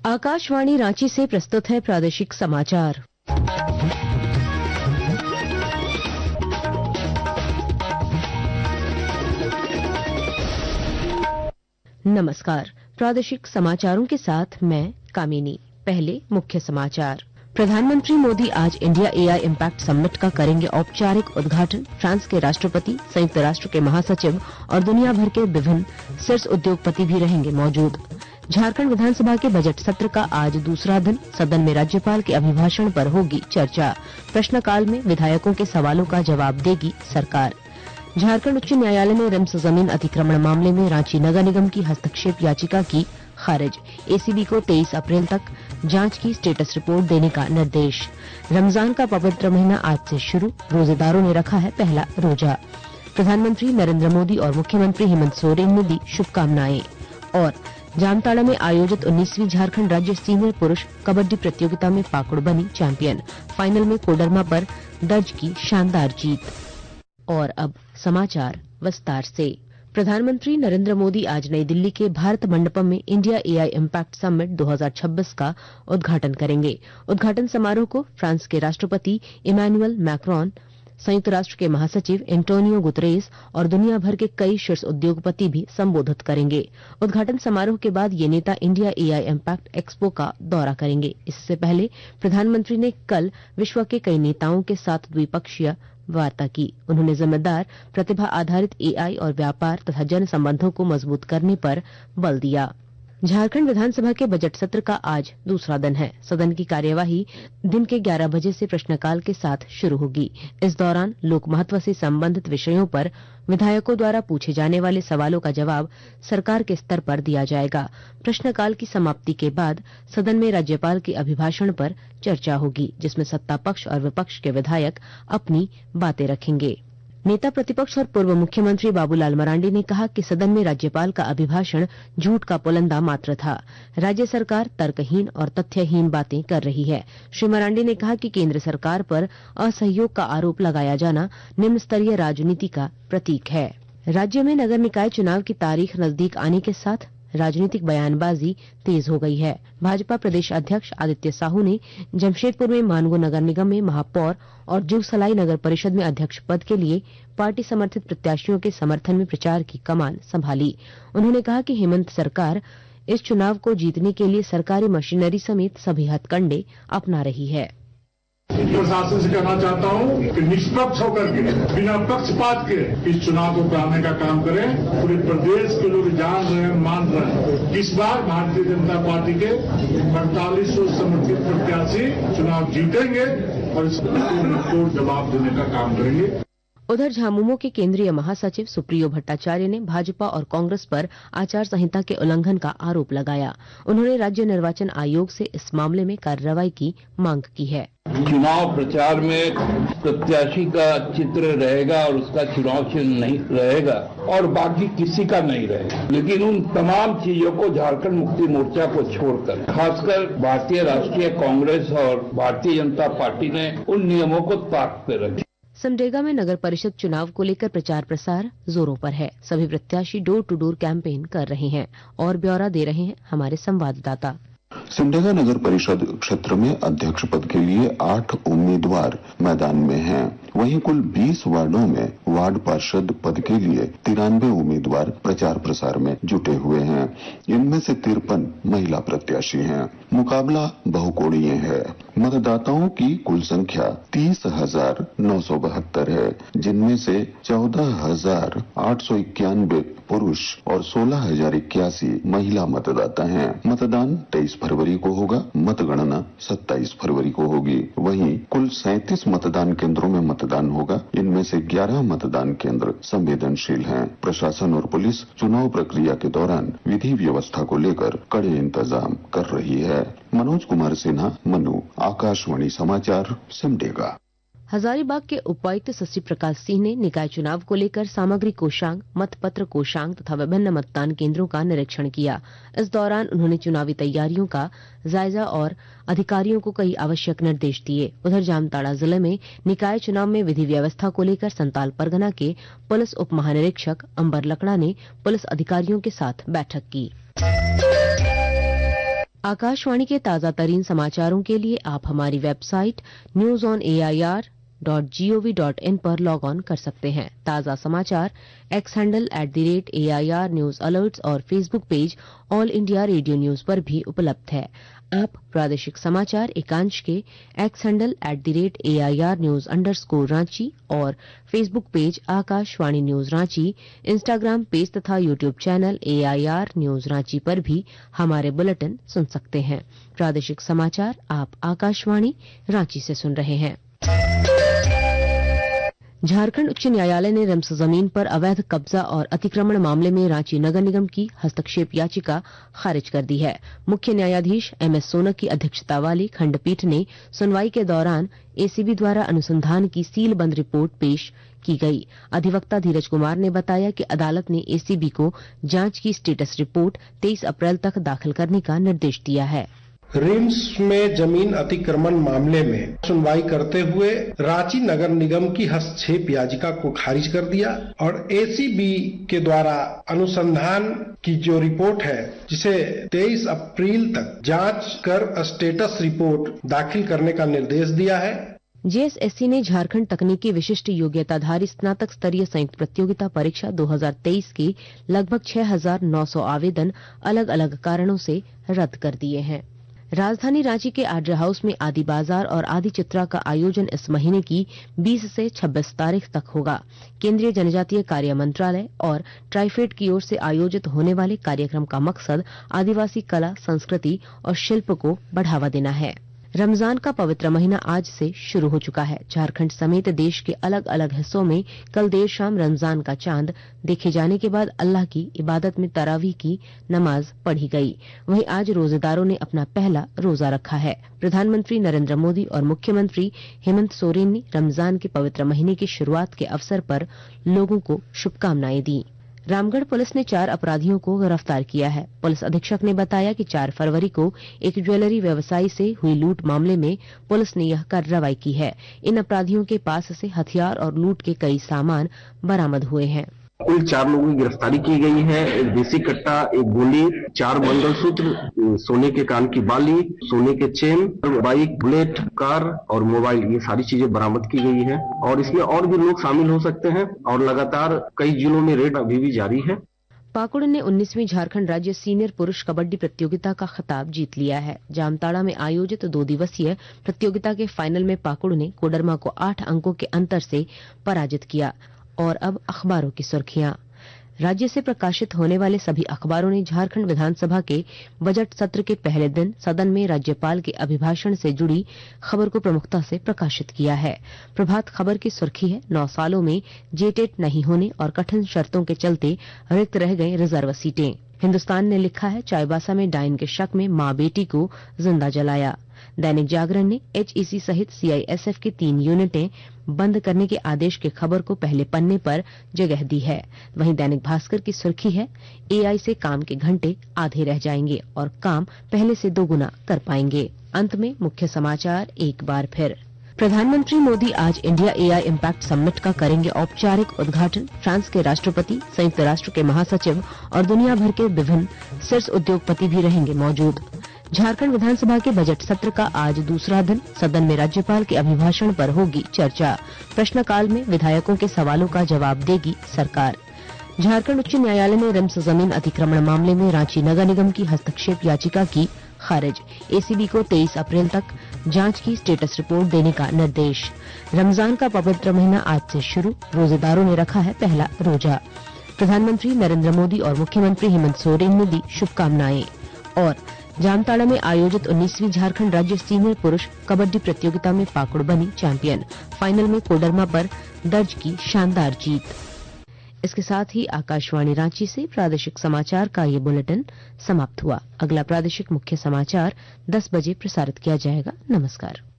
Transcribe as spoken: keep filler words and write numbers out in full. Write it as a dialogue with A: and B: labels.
A: आकाशवाणी रांची से प्रस्तुत है प्रादेशिक समाचार। नमस्कार, प्रादेशिक समाचारों के साथ मैं कामिनी। पहले मुख्य समाचार। प्रधानमंत्री मोदी आज इंडिया एआई इम्पैक्ट समिट का करेंगे औपचारिक उद्घाटन। फ्रांस के राष्ट्रपति, संयुक्त राष्ट्र के महासचिव और दुनिया भर के विभिन्न शीर्ष उद्योगपति भी रहेंगे मौजूद। झारखंड विधानसभा के बजट सत्र का आज दूसरा दिन। सदन में राज्यपाल के अभिभाषण पर होगी चर्चा। प्रश्नकाल में विधायकों के सवालों का जवाब देगी सरकार। झारखंड उच्च न्यायालय ने रिम्स जमीन अतिक्रमण मामले में रांची नगर निगम की हस्तक्षेप याचिका की खारिज। एसीबी को तेईस अप्रैल तक जांच की स्टेटस रिपोर्ट देने का निर्देश। रमजान का पवित्र महीना आज से शुरू। रोजेदारों ने रखा है पहला रोजा। प्रधानमंत्री नरेंद्र मोदी और मुख्यमंत्री हेमंत सोरेन ने दी शुभकामनाएं। और जामताड़ा में आयोजित उन्नीसवीं झारखंड राज्य सीनियर पुरुष कबड्डी प्रतियोगिता में पाकुड़ बनी चैंपियन। फाइनल में कोडरमा पर दर्ज की शानदार जीत। और अब समाचार विस्तार से। प्रधानमंत्री नरेंद्र मोदी आज नई दिल्ली के भारत मंडपम में इंडिया एआई इम्पैक्ट समिट दो हज़ार छब्बीस का उद्घाटन करेंगे। उद्घाटन समारोह को फ्रांस के राष्ट्रपति इमैनुअल मैक्रोन, संयुक्त राष्ट्र के महासचिव एंटोनियो गुतरेस और दुनिया भर के कई शीर्ष उद्योगपति भी संबोधित करेंगे। उद्घाटन समारोह के बाद ये नेता इंडिया एआई इम्पैक्ट एक्सपो का दौरा करेंगे। इससे पहले प्रधानमंत्री ने कल विश्व के कई नेताओं के साथ द्विपक्षीय वार्ता की। उन्होंने जिम्मेदार प्रतिभा आधारित एआई और व्यापार तथा जन संबंधों को मजबूत करने पर बल दिया। झारखंड विधानसभा के बजट सत्र का आज दूसरा दिन है। सदन की कार्यवाही दिन के ग्यारह बजे से प्रश्नकाल के साथ शुरू होगी। इस दौरान लोक महत्व से संबंधित विषयों पर विधायकों द्वारा पूछे जाने वाले सवालों का जवाब सरकार के स्तर पर दिया जाएगा। प्रश्नकाल की समाप्ति के बाद सदन में राज्यपाल के अभिभाषण पर चर्चा होगी, जिसमें सत्ता पक्ष और विपक्ष के विधायक अपनी बातें रखेंगे। नेता प्रतिपक्ष और पूर्व मुख्यमंत्री बाबूलाल मरांडी ने कहा कि सदन में राज्यपाल का अभिभाषण झूठ का पुलंदा मात्र था। राज्य सरकार तर्कहीन और तथ्यहीन बातें कर रही है। श्री मरांडी ने कहा कि केंद्र सरकार पर असहयोग का आरोप लगाया जाना निम्न स्तरीय राजनीति का प्रतीक है। राज्य में नगर निकाय चुनाव की तारीख नजदीक आने के साथ राजनीतिक बयानबाजी तेज हो गई है। भाजपा प्रदेश अध्यक्ष आदित्य साहू ने जमशेदपुर में मानगो नगर निगम में महापौर और जुगसलाई नगर परिषद में अध्यक्ष पद के लिए पार्टी समर्थित प्रत्याशियों के समर्थन में प्रचार की कमान संभाली। उन्होंने कहा कि हेमंत सरकार इस चुनाव को जीतने के लिए सरकारी मशीनरी समेत सभी हथकंडे अपना रही है।
B: प्रशासन से कहना चाहता हूं कि निष्पक्ष होकर के, बिना पक्षपात के इस चुनाव को कराने का काम करें। पूरे प्रदेश के लोग जान रहे हैं, मान रहे हैं। इस बार भारतीय जनता पार्टी के अड़तालीस सौ समर्थित प्रत्याशी चुनाव जीतेंगे और इसको जवाब देने का काम करेंगे।
A: उधर झामुमो के केंद्रीय महासचिव सुप्रियो भट्टाचार्य ने भाजपा और कांग्रेस पर आचार संहिता के उल्लंघन का आरोप लगाया। उन्होंने राज्य निर्वाचन आयोग से इस मामले में कार्रवाई की मांग की है।
C: चुनाव प्रचार में प्रत्याशी का चित्र रहेगा और उसका चुनाव चिन्ह नहीं रहेगा और बाकी किसी का नहीं रहेगा, लेकिन उन तमाम चीजों को झारखंड मुक्ति मोर्चा को छोड़कर खासकर भारतीय राष्ट्रीय कांग्रेस और भारतीय जनता पार्टी ने उन नियमों को ताक पे रखा।
A: सिमडेगा में नगर परिषद चुनाव को लेकर प्रचार प्रसार जोरों पर है। सभी प्रत्याशी डोर टू डोर कैंपेन कर रहे हैं और ब्यौरा दे रहे हैं हमारे संवाददाता।
D: सिमडेगा नगर परिषद क्षेत्र में अध्यक्ष पद के लिए आठ उम्मीदवार मैदान में हैं। वहीं कुल बीस वार्डों में वार्ड पार्षद पद के लिए तिरानवे उम्मीदवार प्रचार प्रसार में जुटे हुए हैं। इनमें से तिरपन महिला प्रत्याशी हैं। मुकाबला बहुकोणीय है। मतदाताओं की कुल संख्या तीस हजार नौ सौ बहत्तर है, जिनमें से चौदह हजार आठ सौ इक्यानवे पुरुष और सोलह हजार इक्यासी महिला मतदाता हैं। मतदान तेईस फरवरी को होगा। मतगणना सत्ताईस फरवरी को होगी। वहीं कुल सैंतीस मतदान केंद्रों में मतदान होगा। इनमें से ग्यारह मतदान केंद्र संवेदनशील हैं। प्रशासन और पुलिस चुनाव प्रक्रिया के दौरान विधि व्यवस्था को लेकर कड़े इंतजाम कर रही है। मनोज कुमार सिन्हा, मनु, आकाशवाणी समाचार, सिमडेगा।
A: हजारीबाग के उपायुक्त शशि प्रकाश सिंह ने निकाय चुनाव को लेकर सामग्री कोषांग, मतपत्र कोषांग तथा विभिन्न मतदान केंद्रों का निरीक्षण किया। इस दौरान उन्होंने चुनावी तैयारियों का जायजा और अधिकारियों को कई आवश्यक निर्देश दिए। उधर जामताड़ा जिले में निकाय चुनाव में विधि व्यवस्था को लेकर संताल परगना के पुलिस उप महानिरीक्षक अंबर लकड़ा ने पुलिस अधिकारियों के साथ बैठक की। आकाशवाणी के ताजा तरीन समाचारों के लिए आप हमारी website news on A I R dot G O V dot in पर लॉग ऑन कर सकते हैं। ताजा समाचार X handle at the rate A I R news alerts और Facebook page All India Radio news पर भी उपलब्ध है। आप प्रादेशिक समाचार एकांश के X handle at the rate A I R news underscore Ranchi और Facebook page Akashvani news Ranchi, Instagram page तथा YouTube channel A I R news Ranchi पर भी हमारे बुलेटिन सुन सकते हैं। प्रादेशिक समाचार आप आकाशवाणी रांची से सुन रहे हैं। झारखंड उच्च न्यायालय ने रिम्स जमीन पर अवैध कब्जा और अतिक्रमण मामले में रांची नगर निगम की हस्तक्षेप याचिका खारिज कर दी है। मुख्य न्यायाधीश एम एस सोनक की अध्यक्षता वाली खंडपीठ ने सुनवाई के दौरान ए सी बी द्वारा अनुसंधान की सीलबंद रिपोर्ट पेश की गई। अधिवक्ता धीरज कुमार ने बताया कि अदालत ने ए सी बी को जांच की स्टेटस रिपोर्ट तेईस अप्रैल तक दाखिल करने का निर्देश दिया है।
E: रिम्स में जमीन अतिक्रमण मामले में सुनवाई करते हुए रांची नगर निगम की हस्तक्षेप याचिका को खारिज कर दिया और ए सी बी के द्वारा अनुसंधान की जो रिपोर्ट है जिसे तेईस अप्रैल तक जांच कर स्टेटस रिपोर्ट दाखिल करने का निर्देश दिया है।
A: जे एस एस सी ने झारखंड तकनीकी विशिष्ट योग्यताधारी स्नातक स्तरीय संयुक्त प्रतियोगिता परीक्षा दो हज़ार तेईस के लगभग छह हजार नौ सौ आवेदन अलग अलग कारणों से रद्द कर दिए हैं। राजधानी रांची के आड्रा हाउस में आदि बाजार और आदि चित्रा का आयोजन इस महीने की बीस से छब्बीस तारीख तक होगा। केंद्रीय जनजातीय कार्य मंत्रालय और ट्राइफेड की ओर से आयोजित होने वाले कार्यक्रम का मकसद आदिवासी कला, संस्कृति और शिल्प को बढ़ावा देना है। रमजान का पवित्र महीना आज से शुरू हो चुका है। झारखंड समेत देश के अलग अलग हिस्सों में कल देर शाम रमजान का चांद देखे जाने के बाद अल्लाह की इबादत में तरावीह की नमाज पढ़ी गई। वहीं आज रोजेदारों ने अपना पहला रोजा रखा है। प्रधानमंत्री नरेंद्र मोदी और मुख्यमंत्री हेमंत सोरेन ने रमजान के पवित्र महीने की शुरुआत के अवसर पर लोगों को शुभकामनाएं दी। रामगढ़ पुलिस ने चार अपराधियों को गिरफ्तार किया है। पुलिस अधीक्षक ने बताया कि चार फरवरी को एक ज्वेलरी व्यवसायी से हुई लूट मामले में पुलिस ने यह कार्रवाई की है। इन अपराधियों के पास से हथियार और लूट के कई सामान बरामद हुए हैं।
F: कुल चार लोगों की गिरफ्तारी की गई है। एक देसी कट्टा, एक गोली, चार मंगलसूत्र, सोने के कान की बाली, सोने के चेन, बाइक, बुलेट, कार और मोबाइल, ये सारी चीजें बरामद की गई है और इसमें और भी लोग शामिल हो सकते हैं और लगातार कई जिलों में रेड अभी भी जारी है।
A: पाकुड़ ने उन्नीसवीं झारखंड राज्य सीनियर पुरुष कबड्डी प्रतियोगिता का खिताब जीत लिया है। जामताड़ा में आयोजित दो दिवसीय प्रतियोगिता के फाइनल में पाकुड़ ने कोडरमा को आठ अंकों के अंतर से पराजित किया। और अब अखबारों की सुर्खियां। राज्य से प्रकाशित होने वाले सभी अखबारों ने झारखंड विधानसभा के बजट सत्र के पहले दिन सदन में राज्यपाल के अभिभाषण से जुड़ी खबर को प्रमुखता से प्रकाशित किया है। प्रभात खबर की सुर्खी है, नौ सालों में जेटेट नहीं होने और कठिन शर्तों के चलते रिक्त रह गई रिजर्व सीटें। हिन्दुस्तान ने लिखा है, चाईबासा में डायन के शक में मां बेटी को जिंदा जलाया। दैनिक जागरण ने एच ई सी सहित सी आई एस एफ की तीन यूनिटें बंद करने के आदेश की खबर को पहले पन्ने पर जगह दी है। वहीं दैनिक भास्कर की सुर्खी है, ए आई से काम के घंटे आधे रह जाएंगे और काम पहले से दोगुना कर पाएंगे। अंत में मुख्य समाचार एक बार फिर। प्रधानमंत्री मोदी आज India A I impact summit का करेंगे औपचारिक उद्घाटन। फ्रांस के राष्ट्रपति, संयुक्त राष्ट्र के महासचिव और दुनिया भर के विभिन्न शीर्ष उद्योगपति भी रहेंगे मौजूद। झारखंड विधानसभा के बजट सत्र का आज दूसरा दिन। सदन में राज्यपाल के अभिभाषण पर होगी चर्चा। प्रश्नकाल में विधायकों के सवालों का जवाब देगी सरकार। झारखंड उच्च न्यायालय ने रिम्स जमीन अतिक्रमण मामले में रांची नगर निगम की हस्तक्षेप याचिका की खारिज। ए सी बी को तेईस अप्रैल तक जांच की स्टेटस रिपोर्ट देने का निर्देश। रमजान का पवित्र महीना आज से शुरू, रोजेदारों ने रखा है पहला रोजा। प्रधानमंत्री नरेंद्र मोदी और मुख्यमंत्री हेमंत सोरेन ने दी शुभकामनाएं। और जामताड़ा में आयोजित उन्नीसवीं झारखंड राज्य सीनियर पुरुष कबड्डी प्रतियोगिता में पाकुड़ बनी चैंपियन। फाइनल में कोडरमा पर दर्ज की शानदार जीत। इसके साथ ही आकाशवाणी रांची से प्रादेशिक समाचार का ये बुलेटिन समाप्त हुआ। अगला प्रादेशिक मुख्य समाचार दस बजे प्रसारित किया जाएगा। नमस्कार।